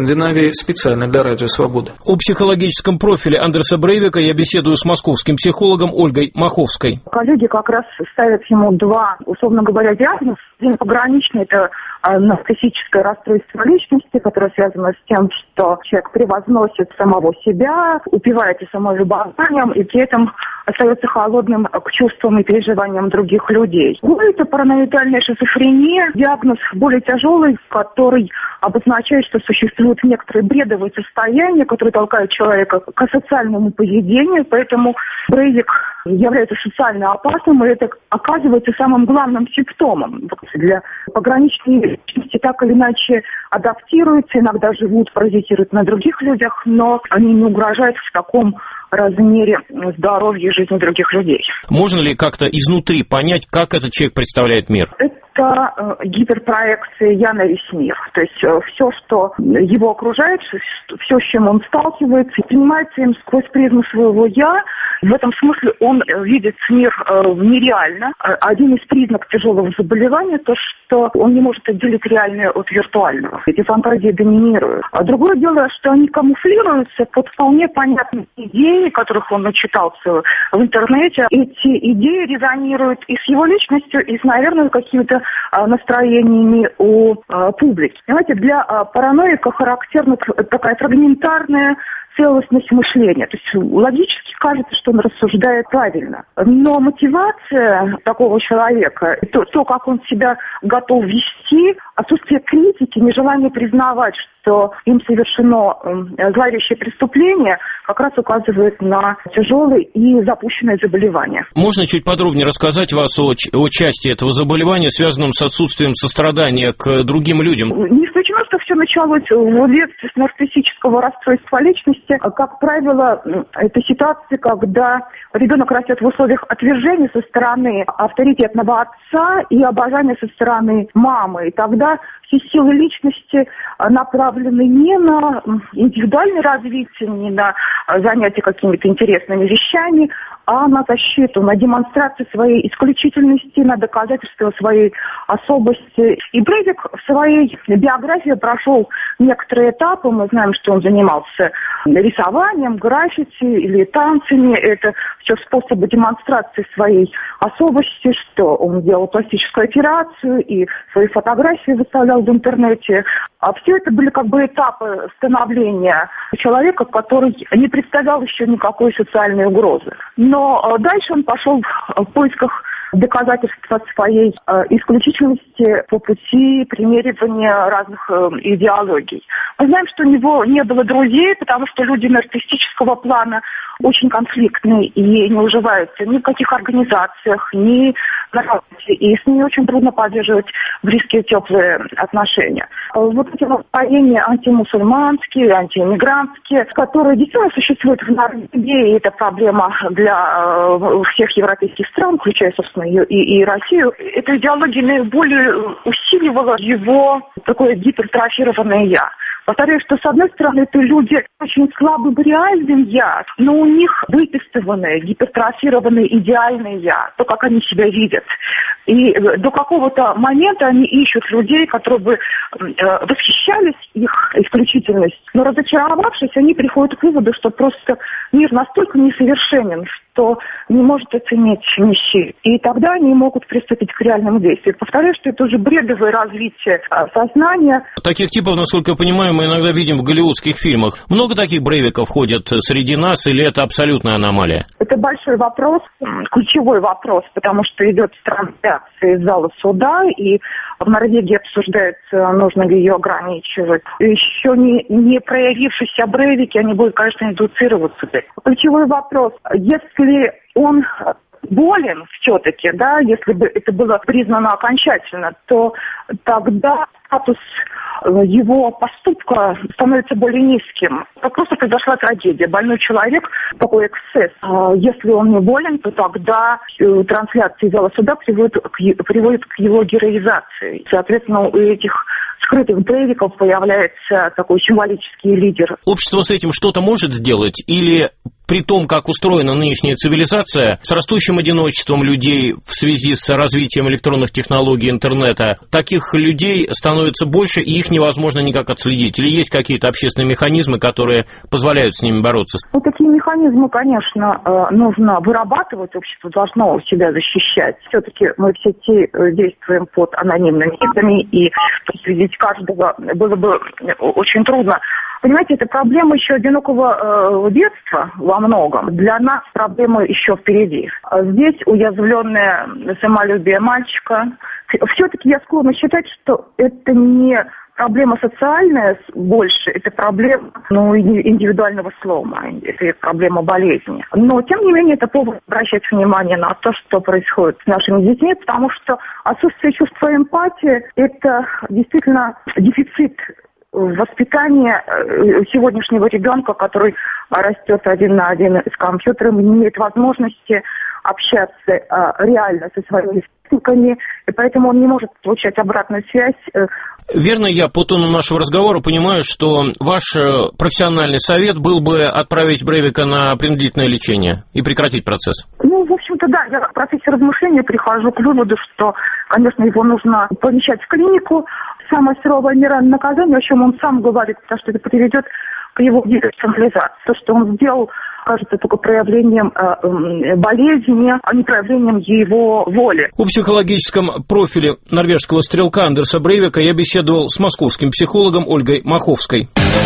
В Скандинавии специально для Радио Свобода. О психологическом профиле Андерса Брейвика я беседую с московским психологом Ольгой Маховской. Коллеги как раз ставят ему два, условно говоря, диагноза. Один пограничный – это нарциссическое расстройство личности, которое связано с тем, что человек превозносит самого себя, упивается самолюбованием и при этом остается холодным к чувствам и переживаниям других людей. Это параноидальная шизофрения, диагноз более тяжелый, который обозначает, что существуют некоторые бредовые состояния, которые толкают человека к асоциальному поведению, поэтому Брейвик является социально опасным, и это оказывается самым главным симптомом. Для пограничной личности так или иначе адаптируются, иногда живут, паразитируют на других людях, но они не угрожают в таком размере здоровья и жизни других людей. Можно ли как-то изнутри понять, как этот человек представляет мир? Это гиперпроекция «я» на весь мир. То есть все, что его окружает, все, с чем он сталкивается, принимается им сквозь призму своего «я». В этом смысле он видит мир нереально. Один из признаков тяжелого заболевания – то, что он не может отделить реальное от виртуального. Эти фантазии доминируют. А другое дело, что они камуфлируются под вполне понятные идеи, которых он начитался в интернете. Эти идеи резонируют и с его личностью, и с, наверное, какими-то настроениями у публики. Понимаете, для параноика характерна такая фрагментарная целостность мышления. То есть логически кажется, что он рассуждает правильно. Но мотивация такого человека, то как он себя готов вести, отсутствие критики, нежелание признавать, что им совершено зловещее преступление, как раз указывает на тяжелое и запущенное заболевание. Можно чуть подробнее рассказать вас о части этого заболевания, связанном с отсутствием сострадания к другим людям? Не исключено, что все началось в детстве с нарциссического расстройства личности. Как правило, это ситуация, когда ребенок растет в условиях отвержения со стороны авторитетного отца и обожания со стороны мамы. И тогда все силы личности направлены не на индивидуальное развитие, не на занятие какими-то интересными вещами, а на защиту, на демонстрацию своей исключительности, на доказательство своей особости. И Брейвик в своей биографии прошел некоторые этапы. Мы знаем, что он занимался рисованием, граффити или танцами. Это все способы демонстрации своей особости, что он делал пластическую операцию и свои фотографии выставлял в интернете. А все это были как бы этапы становления человека, который не представлял еще никакой социальной угрозы. Но дальше он пошел в поисках доказательства своей исключительности по пути примеривания разных идеологий. Мы знаем, что у него не было друзей, потому что люди нарциссического плана очень конфликтные и не уживаются ни в каких организациях, ни на работе. И с ними очень трудно поддерживать близкие, теплые отношения. Вот эти настроения антимусульманские, антииммигрантские, которые действительно существуют в народе, и это проблема для всех европейских стран, включая, собственно, и Россию. Эта идеология наиболее усиливала его такое гипертрофированное «я». Повторяю, что с одной стороны это люди очень слабым реальным «я», но у них выпистыванное, гипертрофированное идеальное «я», то, как они себя видят. И до какого-то момента они ищут людей, которые бы восхищались их исключительностью, но разочаровавшись, они приходят к выводу, что просто мир настолько несовершенен, что не может оценить нищий. И тогда они могут приступить к реальному действию. Повторяю, что это уже бредовое развитие сознания. Таких типов, насколько я понимаю, мы иногда видим в голливудских фильмах. Много таких Брейвиков ходят среди нас, или это абсолютная аномалия? Это большой вопрос, ключевой вопрос, потому что идет трансляция из зала суда, и в Норвегии обсуждается, нужно ли ее ограничивать. Еще не проявившиеся Брейвики, они будут, конечно, индуцироваться. Ключевой вопрос, если он болен все-таки, да, если бы это было признано окончательно, то тогда статус его поступка становится более низким. Просто произошла трагедия. Больной человек, такой эксцесс. Если он не болен, то тогда трансляция из зала суда приводит к его героизации. Соответственно, у этих скрытых Брейвиков появляется такой символический лидер. Общество с этим что-то может сделать или при том, как устроена нынешняя цивилизация, с растущим одиночеством людей в связи с развитием электронных технологий интернета, таких людей становится больше, и их невозможно никак отследить? Или есть какие-то общественные механизмы, которые позволяют с ними бороться? Ну, такие механизмы, конечно, нужно вырабатывать, общество должно себя защищать. Все-таки мы в сети действуем под анонимными никами, и проследить каждого было бы очень трудно. Понимаете, это проблема еще одинокого детства во многом. Для нас проблема еще впереди. Здесь уязвленное самолюбие мальчика. Все-таки я склонна считать, что это не проблема социальная больше, это проблема индивидуального слома, это проблема болезни. Но, тем не менее, это повод обращать внимание на то, что происходит с нашими детьми, потому что отсутствие чувства эмпатии – это действительно дефицит воспитания сегодняшнего ребенка, который растет один на один с компьютером, не имеет возможности общаться реально со своими сверстниками, и поэтому он не может получать обратную связь. Верно, я по тону нашего разговора понимаю, что ваш профессиональный совет был бы отправить Брейвика на принудительное лечение и прекратить процесс? Ну, в общем-то, да, я в процессе размышления прихожу к выводу, что, конечно, его нужно помещать в клинику. Самое суровое наказание, о чем он сам говорит, потому что это приведет к его децентрализации. То, что он сделал, кажется только проявлением болезни, а не проявлением его воли. О психологическом профиле норвежского стрелка Андерса Брейвика я беседовал с московским психологом Ольгой Маховской.